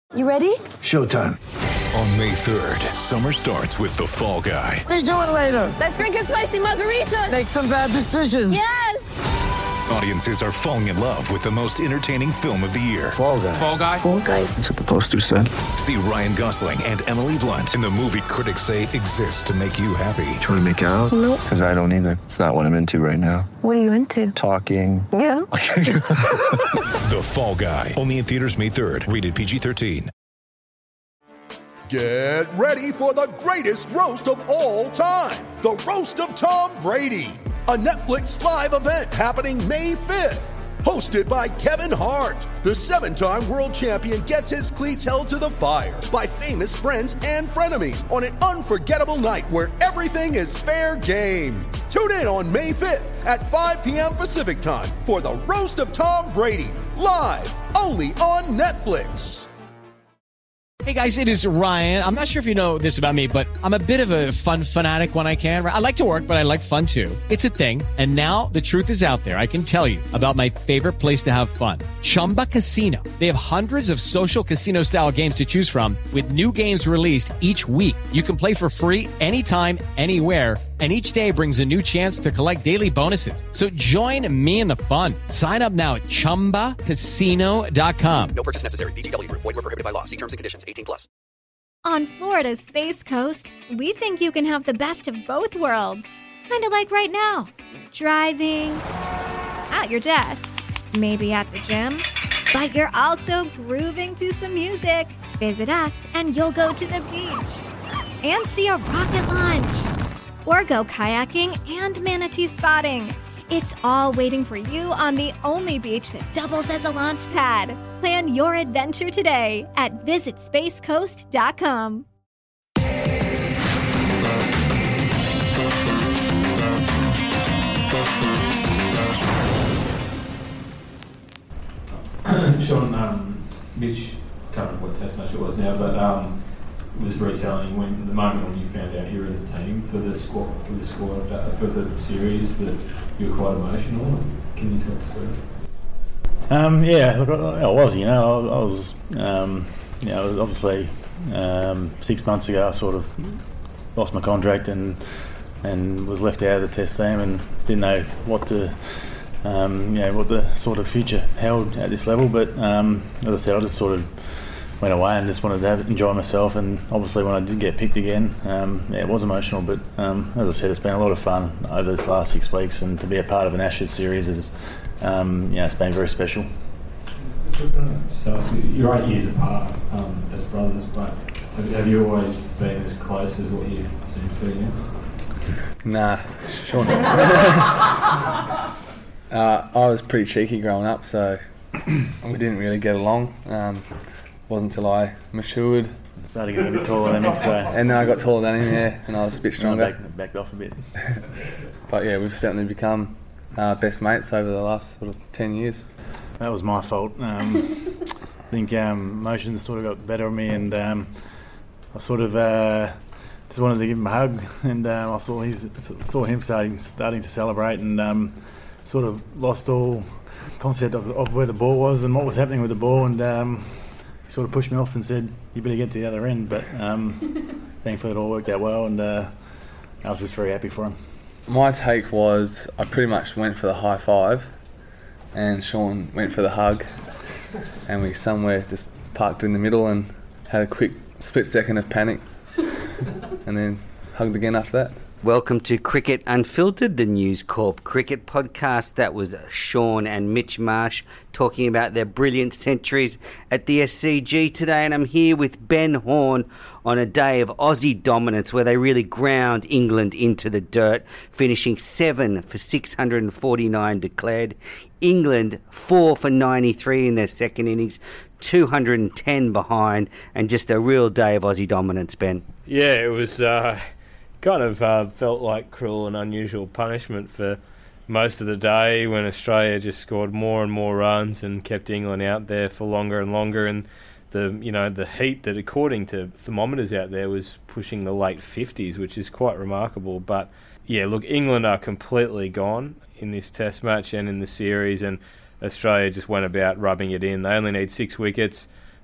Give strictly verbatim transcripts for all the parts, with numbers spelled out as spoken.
You ready? Showtime. On May third, summer starts with The Fall Guy. Let's do it later. Let's drink a spicy margarita. Make some bad decisions. Yes! Audiences are falling in love with the most entertaining film of the year. Fall Guy. Fall Guy? Fall Guy. That's what the poster said. See Ryan Gosling and Emily Blunt in the movie critics say exists to make you happy. Trying to make it out? Nope. Because I don't either. It's not what I'm into right now. What are you into? Talking. Yeah. The Fall Guy. Only in theaters May third. Rated P G thirteen. Get ready for the greatest roast of all time. The Roast of Tom Brady. A Netflix live event happening May fifth. Hosted by Kevin Hart. The seven-time world champion gets his cleats held to the fire by famous friends and frenemies on an unforgettable night where everything is fair game. Tune in on May fifth at five p.m. Pacific time for the Roast of Tom Brady. Live only on Netflix. Hey guys, it is Ryan. I'm not sure if you know this about me, but I'm a bit of a fun fanatic when I can. I like to work, but I like fun too. It's a thing. And now the truth is out there. I can tell you about my favorite place to have fun. Chumba Casino. They have hundreds of social casino style games to choose from with new games released each week. You can play for free anytime, anywhere. And each day brings a new chance to collect daily bonuses. So join me in the fun. Sign up now at chumba casino dot com. No purchase necessary. V G W. Void where prohibited by law. See terms and conditions. eighteen plus. On Florida's Space Coast, we think you can have the best of both worlds. Kind of like right now. Driving, at your desk, maybe at the gym, but you're also grooving to some music. Visit us and you'll go to the beach and see a rocket launch. Or go kayaking and manatee spotting. It's all waiting for you on the only beach that doubles as a launch pad. Plan your adventure today at visit space coast dot com. Sean, um, Mitch, can't remember what test match it was now, but um, was retelling when the moment when you found out you were in the team for the squad for the squad uh, for the series that you were quite emotional. Can you talk us through it? Um, yeah, look, I, I was. You know, I, I was. Um, you know, obviously, um, six months ago, I sort of lost my contract and and was left out of the test team and didn't know what to. Um, you know, what the sort of future held at this level, but um, as I said, I just sort of went away and just wanted to have, enjoy myself. And obviously, when I did get picked again, um, yeah, it was emotional. But um, as I said, it's been a lot of fun over this last six weeks, and to be a part of an Ashes series is, um, you know, it's been very special. So you're eight years apart um, as brothers, but have, have you always been as close as what you seem to be now? Nah, sure not. uh, I was pretty cheeky growing up, so we didn't really get along. Um, wasn't until I matured. Started getting a bit taller than me, so. And then I got taller than him, yeah, and I was a bit stronger. Back, backed off a bit. But yeah, we've certainly become uh, best mates over the last sort of ten years. That was my fault. Um, I think um, emotions sort of got better of me, and um, I sort of uh, just wanted to give him a hug, and um, I saw his saw him starting starting to celebrate, and um, sort of lost all concept of, of where the ball was and what was happening with the ball, and um, he sort of pushed me off and said, "You better get to the other end." But um, thankfully, it all worked out well, and uh, I was just very happy for him. My take was I pretty much went for the high five, and Sean went for the hug, and we somewhere just parked in the middle and had a quick split second of panic, and then hugged again after that. Welcome to Cricket Unfiltered, the News Corp cricket podcast. That was Sean and Mitch Marsh talking about their brilliant centuries at the S C G today, and I'm here with Ben Horn on a day of Aussie dominance where they really ground England into the dirt, finishing seven for six hundred forty-nine declared. England four for ninety-three in their second innings, two hundred ten behind, and just a real day of Aussie dominance, Ben. Yeah, it was uh, kind of uh, felt like cruel and unusual punishment for most of the day when Australia just scored more and more runs and kept England out there for longer and longer, and the you know the heat that, according to thermometers out there, was pushing the late fifties, which is quite remarkable. But yeah, look, England are completely gone in this test match and in the series, and Australia just went about rubbing it in. They only need six wickets.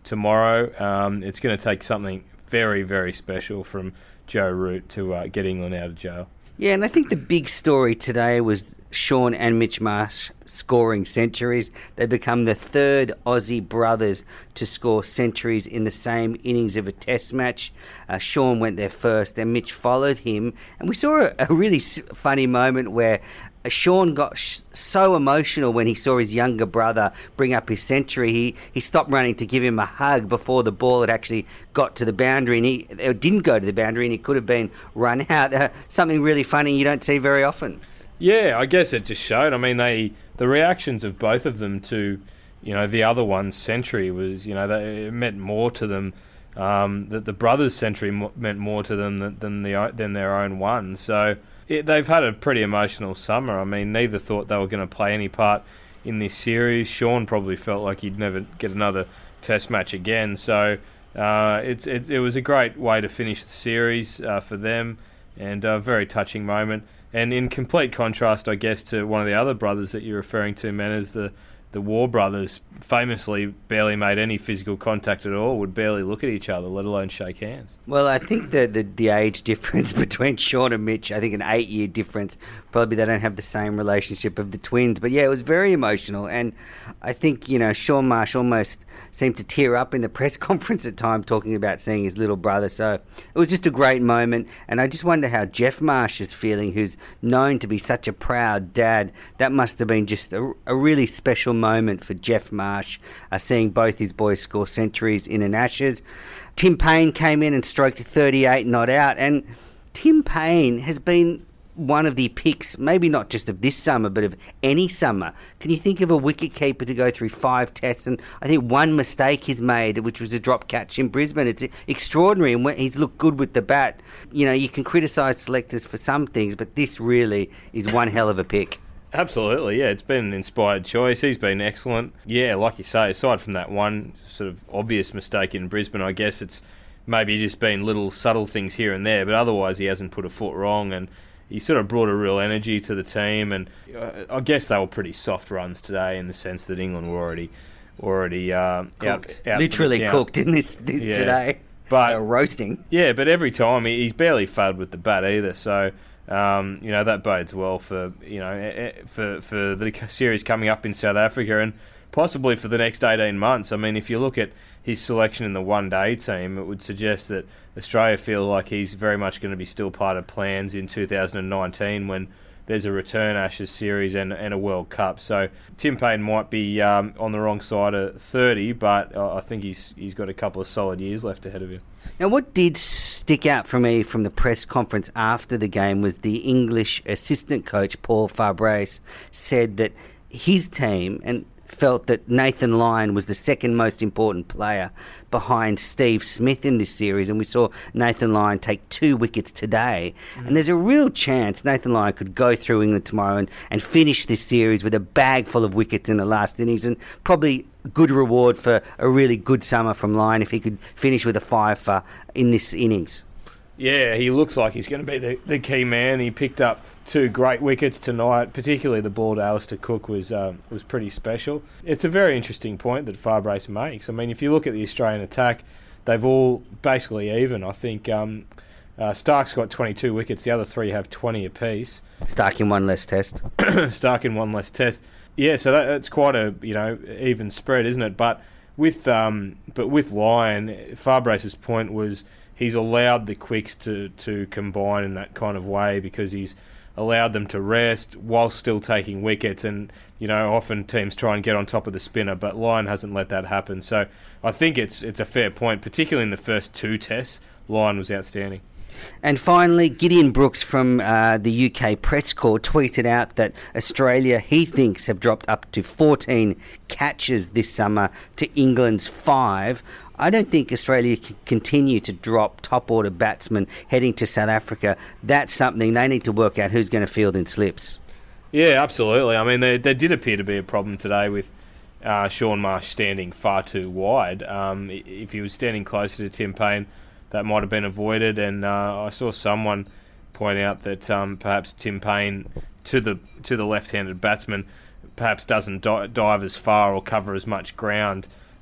tomorrow. Um, it's going to take something very, very special from Joe Root to uh, get England out of jail. Yeah, and I think the big story today was Sean and Mitch Marsh scoring centuries. They become the third Aussie brothers to score centuries in the same innings of a test match. Uh, Sean went there first, then Mitch followed him. And we saw a, a really funny moment where Sean got sh- so emotional when he saw his younger brother bring up his century. He he stopped running to give him a hug before the ball had actually got to the boundary, and he it didn't go to the boundary, and he could have been run out. Uh, something really funny you don't see very often. Yeah, I guess it just showed. I mean, they the reactions of both of them to, you know, the other one's century was, you know, they, it meant more to them. Um, that the brothers' century mo- meant more to them than than, the, than their own one. So it, they've had a pretty emotional summer. I mean, neither thought they were going to play any part in this series. Sean probably felt like he'd never get another Test match again. So uh, it's it, it was a great way to finish the series uh, for them, and a very touching moment. And in complete contrast, I guess, to one of the other brothers that you're referring to, Manners, the the War brothers famously barely made any physical contact at all, would barely look at each other, let alone shake hands. Well, I think the, the, the age difference between Sean and Mitch, I think an eight-year difference, probably they don't have the same relationship of the twins. But, yeah, it was very emotional. And I think, you know, Sean Marsh almost seemed to tear up in the press conference at times talking about seeing his little brother. So it was just a great moment. And I just wonder how Jeff Marsh is feeling, who's known to be such a proud dad. That must have been just a, a really special moment for Jeff Marsh, uh, seeing both his boys score centuries in an Ashes. Tim Payne came in and stroked thirty-eight not out. And Tim Payne has been one of the picks, maybe not just of this summer, but of any summer. Can you think of a wicketkeeper to go through five tests? And I think one mistake he's made, which was a drop catch in Brisbane. It's extraordinary, and he's looked good with the bat. You know, you can criticise selectors for some things, but this really is one hell of a pick. Absolutely, yeah. It's been an inspired choice. He's been excellent. Yeah, like you say, aside from that one sort of obvious mistake in Brisbane, I guess it's maybe just been little subtle things here and there, but otherwise he hasn't put a foot wrong, and he sort of brought a real energy to the team. And uh, I guess they were pretty soft runs today in the sense that England were already already uh, out, out literally the, cooked in this, this yeah. today. But They're roasting. Yeah, but every time he, he's barely failed with the bat either. So um, you know, that bodes well for you know for for the series coming up in South Africa, and possibly for the next eighteen months. I mean, if you look at his selection in the one-day team, it would suggest that Australia feel like he's very much going to be still part of plans in two thousand nineteen when there's a return Ashes series and, and a World Cup. So Tim Payne might be um, on the wrong side of thirty, but I think he's he's got a couple of solid years left ahead of him. Now, what did stick out for me from the press conference after the game was the English assistant coach, Paul Fabregas, said that his team and felt that Nathan Lyon was the second most important player behind Steve Smith in this series, and we saw Nathan Lyon take two wickets today. Mm-hmm. And there's a real chance Nathan Lyon could go through England tomorrow and, and finish this series with a bag full of wickets in the last innings, and probably good reward for a really good summer from Lyon if he could finish with a five for in this innings. Yeah, he looks like he's going to be the, the key man. He picked up two great wickets tonight, particularly the ball to Alistair Cook was um, was pretty special. It's a very interesting point that Fabregas makes. I mean, if you look at the Australian attack, they've all basically even. I think um, uh, Stark's got twenty-two wickets, the other three have twenty apiece. Stark in one less test. Stark in one less test. Yeah, so that, that's quite a you know even spread, isn't it? But with um, but with Lyon, Fabregas' point was he's allowed the quicks to, to combine in that kind of way because he's allowed them to rest while still taking wickets. And, you know, often teams try and get on top of the spinner, but Lyon hasn't let that happen. So I think it's it's a fair point, particularly in the first two tests. Lyon was outstanding. And finally, Gideon Brooks from uh, the U K press corps tweeted out that Australia, he thinks, have dropped up to fourteen catches this summer to England's five. I don't think Australia can continue to drop top-order batsmen heading to South Africa. That's something they need to work out who's going to field in slips. Yeah, absolutely. I mean, there, there did appear to be a problem today with uh, Sean Marsh standing far too wide. Um, if he was standing closer to Tim Payne, that might have been avoided. And uh, I saw someone point out that um, perhaps Tim Payne, to the to the left-handed batsman, perhaps doesn't di- dive as far or cover as much ground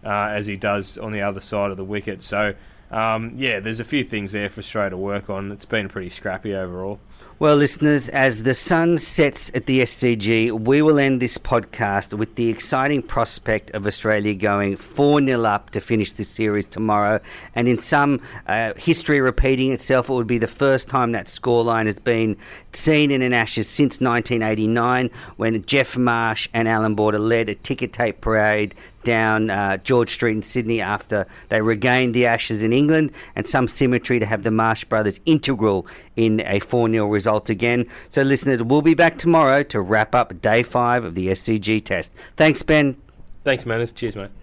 uh, as he does on the other side of the wicket. So, um, yeah, there's a few things there for Australia to work on. It's been pretty scrappy overall. Well, listeners, as the sun sets at the S C G, we will end this podcast with the exciting prospect of Australia going four nil up to finish this series tomorrow. And in some uh, history repeating itself, it would be the first time that scoreline has been seen in an Ashes since nineteen eighty-nine, when Jeff Marsh and Alan Border led a ticker tape parade down uh, George Street in Sydney after they regained the Ashes in England, and some symmetry to have the Marsh brothers integral in a four nil result again. So listeners, we'll be back tomorrow to wrap up day five of the S C G test. Thanks, Ben. Thanks, Manus. Cheers, mate.